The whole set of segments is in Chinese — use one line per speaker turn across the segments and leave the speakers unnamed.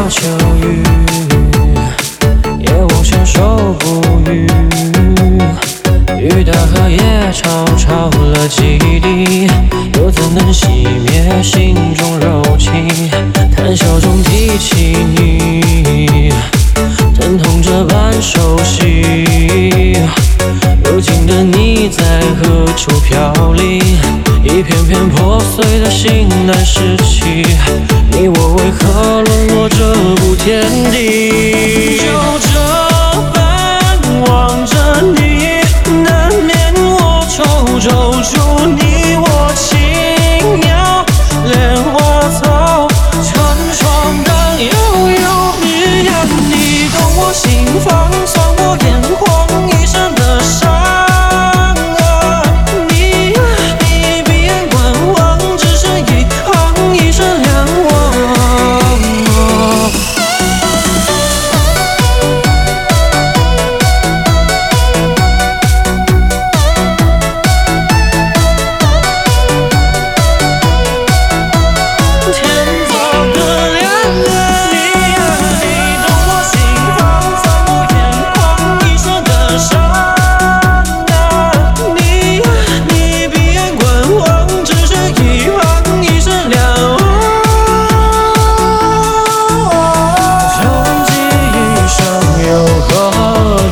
秋雨，也无想受不语。雨打荷叶潮潮了几滴，又怎能熄灭心中柔情？谈笑中提起你，疼痛这般熟悉。如今的你在何处飘零？一片片破碎的心难拾起，你我为何沦落这步田地？就这般望着你，难免我抽皱出你我轻描莲花草，成双当悠悠一样。你懂我心房，算我眼眶一生的伤啊！你闭眼观望，只剩一行一生两忘。天造的良缘，你呀，你懂我心房，算我眼眶一生的伤啊！你呀，你闭眼观望，只剩一行一生两忘。穷极一生又何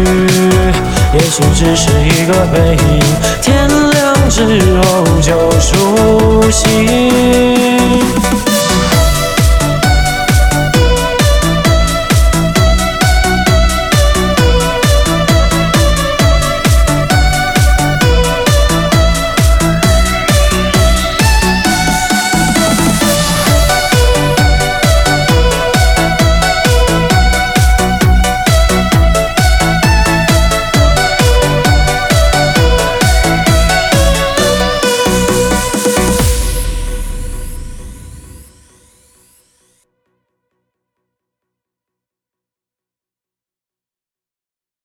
惧？也许只是一个背影，天亮之后就属